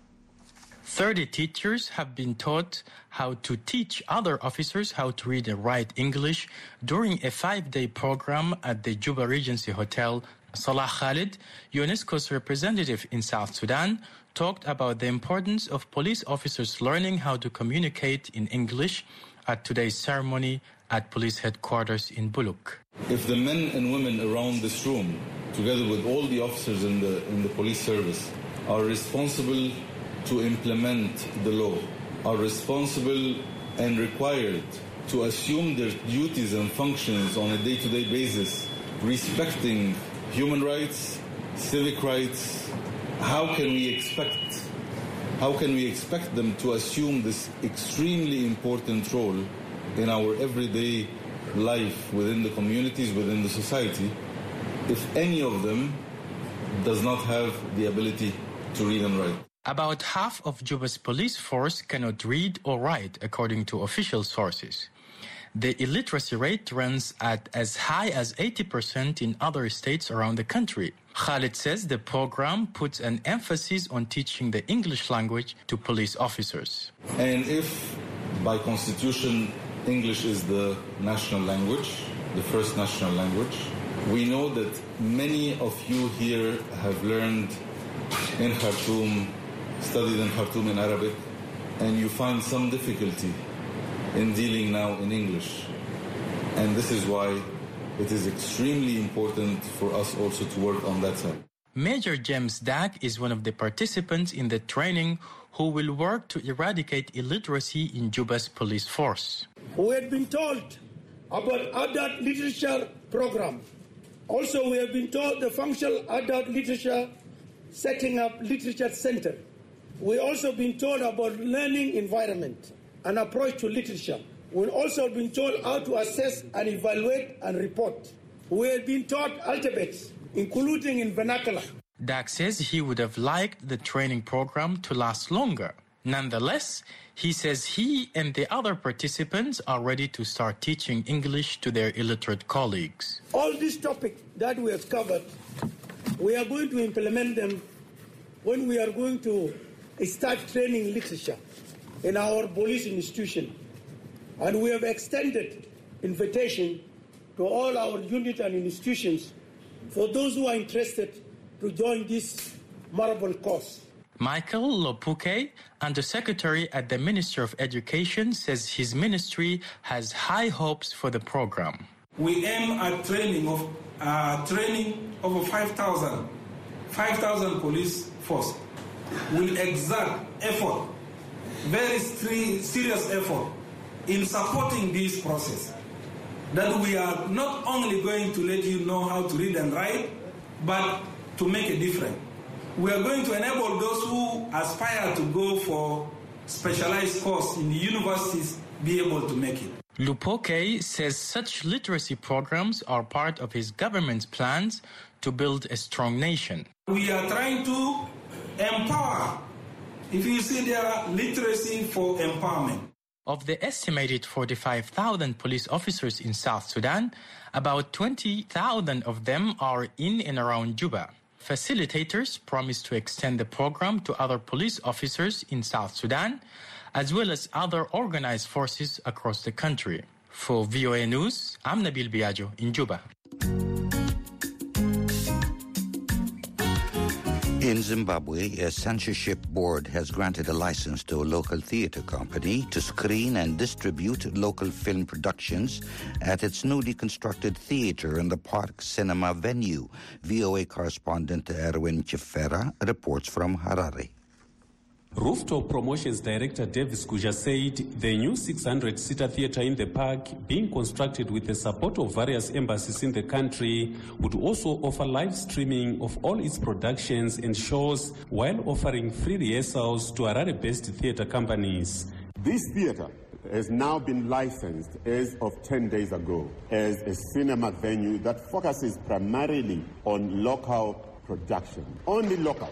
thirty teachers have been taught how to teach other officers how to read and write English during a five-day program at the Juba Regency Hotel. Salah Khalid, UNESCO's representative in South Sudan, talked about the importance of police officers learning how to communicate in English at today's ceremony at police headquarters in Buluk. If the men and women around this room, together with all the officers in the, in the police service, are responsible to implement the law, are responsible and required to assume their duties and functions on a day-to-day basis, respecting human rights, civic rights, how can we expect, how can we expect them to assume this extremely important role in our everyday life within the communities, within the society, if any of them does not have the ability to read and write? About half of Juba's police force cannot read or write, according to official sources. The illiteracy rate runs at as high as eighty percent in other states around the country. Khalid says the program puts an emphasis on teaching the English language to police officers. And if, by constitution, English is the national language, the first national language, we know that many of you here have learned in Khartoum studied in Khartoum in Arabic, and you find some difficulty in dealing now in English. And this is why it is extremely important for us also to work on that side. Major James Dack is one of the participants in the training who will work to eradicate illiteracy in Juba's police force. We had been told about adult literature program. Also, we have been told the functional adult literature, setting up literature center. We also been told about learning environment and approach to literature. We've also been told how to assess and evaluate and report. We have been taught alphabets, including in vernacular. Dack says he would have liked the training program to last longer. Nonetheless, he says he and the other participants are ready to start teaching English to their illiterate colleagues. All these topics that we have covered, we are going to implement them when we are going to start training literature in our police institution. And we have extended invitation to all our units and institutions for those who are interested to join this marvel course. Michael Lopuke, Undersecretary at the Ministry of Education, says his ministry has high hopes for the program. We aim at training of uh, training over five thousand, five thousand police force. Will exert effort, very serious effort, in supporting this process. That we are not only going to let you know how to read and write, but to make a difference. We are going to enable those who aspire to go for specialized course in the universities be able to make it. Lupoke says such literacy programs are part of his government's plans to build a strong nation. We are trying to empower. If you see there are literacy for empowerment. Of the estimated forty-five thousand police officers in South Sudan, about twenty thousand of them are in and around Juba. Facilitators promise to extend the program to other police officers in South Sudan, as well as other organized forces across the country. For V O A News, I'm Nabil Biagio in Juba. In Zimbabwe, a censorship board has granted a license to a local theater company to screen and distribute local film productions at its newly constructed theater in the Park Cinema venue. V O A correspondent Erwin Chifera reports from Harare. Rooftop Promotions Director Davis Guja said the new six hundred seater theatre in the park, being constructed with the support of various embassies in the country, would also offer live streaming of all its productions and shows while offering free rehearsals to Harare-based theatre companies. This theatre has now been licensed as of ten days ago as a cinema venue that focuses primarily on local production, only local.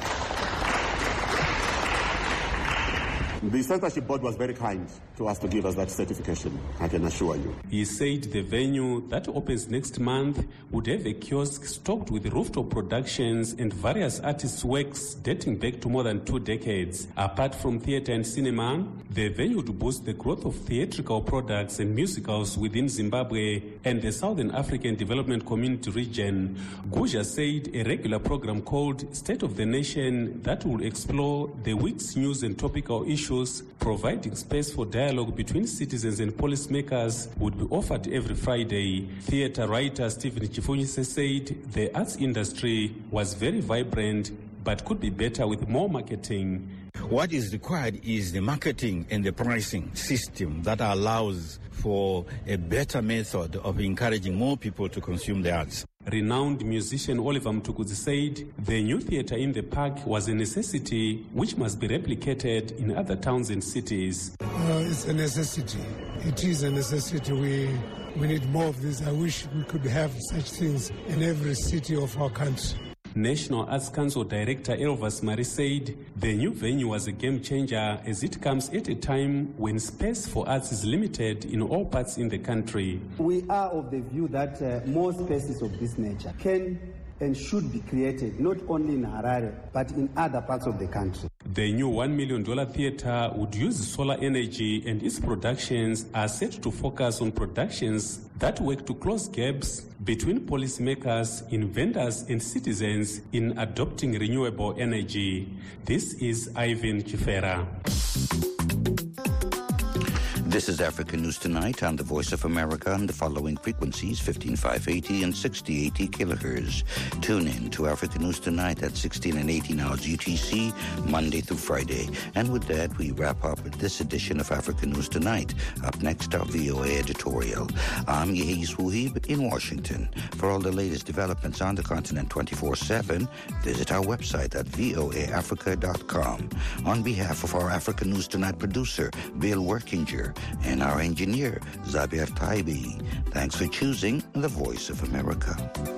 The censorship board was very kind to us to give us that certification, I can assure you. He said the venue that opens next month would have a kiosk stocked with rooftop productions and various artists' works dating back to more than two decades. Apart from theatre and cinema, the venue would boost the growth of theatrical products and musicals within Zimbabwe and the Southern African Development Community region. Guja said a regular program called State of the Nation that will explore the week's news and topical issues, providing space for dialogue between citizens and policymakers, would be offered every Friday. Theatre writer Stephen Chifunyise said the arts industry was very vibrant but could be better with more marketing. What is required is the marketing and the pricing system that allows for a better method of encouraging more people to consume the arts. Renowned musician Oliver Mtukudzi said the new theatre in the park was a necessity which must be replicated in other towns and cities. Uh, it's a necessity. It is a necessity. We, we need more of this. I wish we could have such things in every city of our country. National Arts Council Director Elvas Mari said the new venue was a game changer as it comes at a time when space for arts is limited in all parts in the country. We are of the view that uh, more spaces of this nature can and should be created, not only in Harare, but in other parts of the country. The new one million dollars theater would use solar energy, and its productions are set to focus on productions that work to close gaps between policymakers, inventors, and citizens in adopting renewable energy. This is Ivan Chifera. This is Africa News Tonight on the Voice of America on the following frequencies, fifteen five eighty and sixty eighty kilohertz. Tune in to Africa News Tonight at sixteen and eighteen hours U T C, Monday through Friday. And with that, we wrap up this edition of Africa News Tonight. Up next, our V O A editorial. I'm Yehiz Wuhib in Washington. For all the latest developments on the continent twenty-four seven, visit our website at V O A Africa dot com. On behalf of our Africa News Tonight producer, Bill Workinger, and our engineer, Zabir Taibi. Thanks for choosing the Voice of America.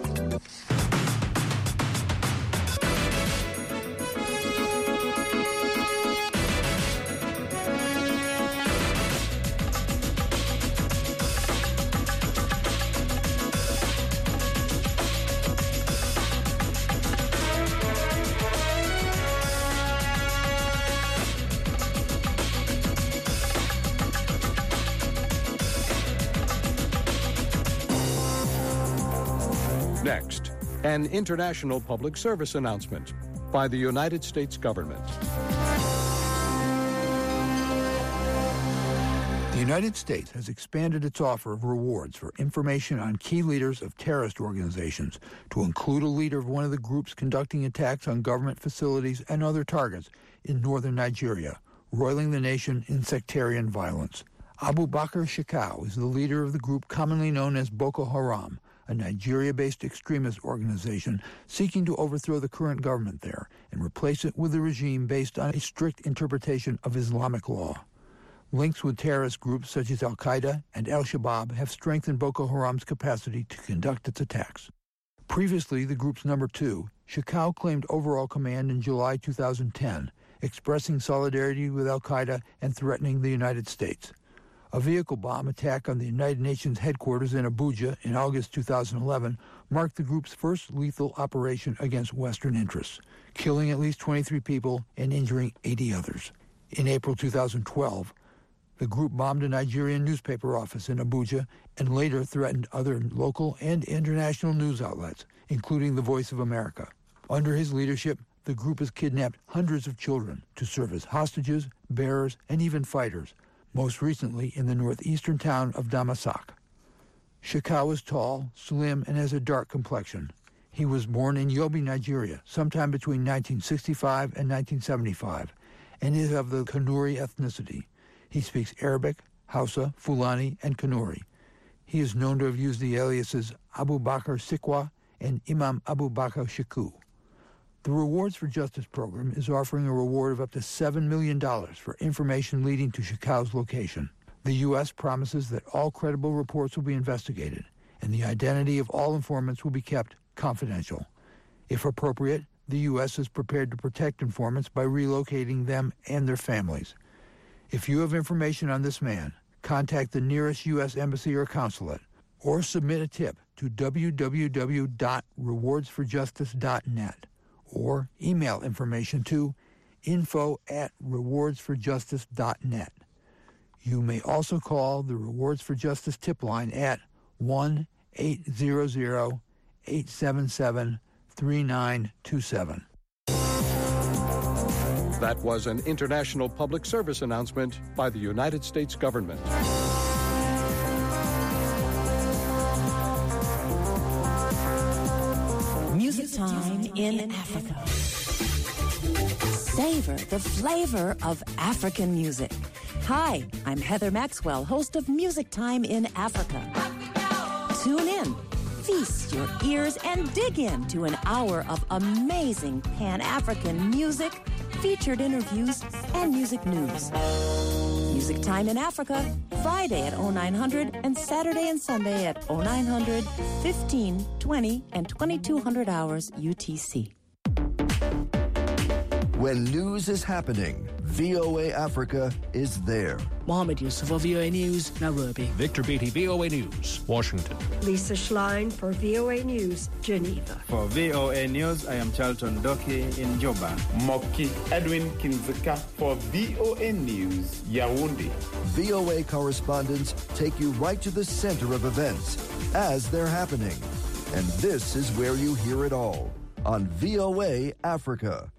Next, an international public service announcement by the United States government. The United States has expanded its offer of rewards for information on key leaders of terrorist organizations to include a leader of one of the groups conducting attacks on government facilities and other targets in northern Nigeria, roiling the nation in sectarian violence. Abu Bakr Shekau is the leader of the group commonly known as Boko Haram, a Nigeria-based extremist organization seeking to overthrow the current government there and replace it with a regime based on a strict interpretation of Islamic law. Links with terrorist groups such as Al-Qaeda and Al-Shabaab have strengthened Boko Haram's capacity to conduct its attacks. Previously, the group's number two, Shekau claimed overall command in July two thousand ten, expressing solidarity with Al-Qaeda and threatening the United States. A vehicle bomb attack on the United Nations headquarters in Abuja in August two thousand eleven marked the group's first lethal operation against Western interests, killing at least twenty-three people and injuring eighty others. In April two thousand twelve, the group bombed a Nigerian newspaper office in Abuja and later threatened other local and international news outlets, including the Voice of America. Under his leadership, the group has kidnapped hundreds of children to serve as hostages, bearers, and even fighters, most recently in the northeastern town of Damasak. Shekau is tall, slim, and has a dark complexion. He was born in Yobe, Nigeria, sometime between nineteen sixty-five and nineteen seventy-five, and is of the Kanuri ethnicity. He speaks Arabic, Hausa, Fulani, and Kanuri. He is known to have used the aliases Abu Bakr Sikwa and Imam Abu Bakr Sheku. The Rewards for Justice program is offering a reward of up to seven million dollars for information leading to Shekau's location. The U S promises that all credible reports will be investigated, and the identity of all informants will be kept confidential. If appropriate, the U S is prepared to protect informants by relocating them and their families. If you have information on this man, contact the nearest U S embassy or consulate, or submit a tip to w w w dot rewards for justice dot net. Or email information to info at rewards for justice dot net. You may also call the Rewards for Justice tip line at one eight hundred, eight seven seven, three nine two seven. That was an international public service announcement by the United States government. Music time in Africa. Savor the flavor of African music. Hi, I'm Heather Maxwell, host of Music Time in Africa. Tune in, feast your ears, and dig into an hour of amazing Pan-African music, featured interviews, and music news. Music Time in Africa, Friday at oh nine hundred and Saturday and Sunday at oh nine hundred, fifteen, twenty, and twenty-two hundred hours U T C. When news is happening, V O A Africa is there. Mohammed Yusuf for V O A News, Nairobi. Victor Beatty, V O A News, Washington. Lisa Schlein for V O A News, Geneva. For V O A News, I am Charlton Doki in Juba. Moki Edwin Kinzika for V O A News, Yaoundé. V O A correspondents take you right to the center of events as they're happening. And this is where you hear it all on V O A Africa.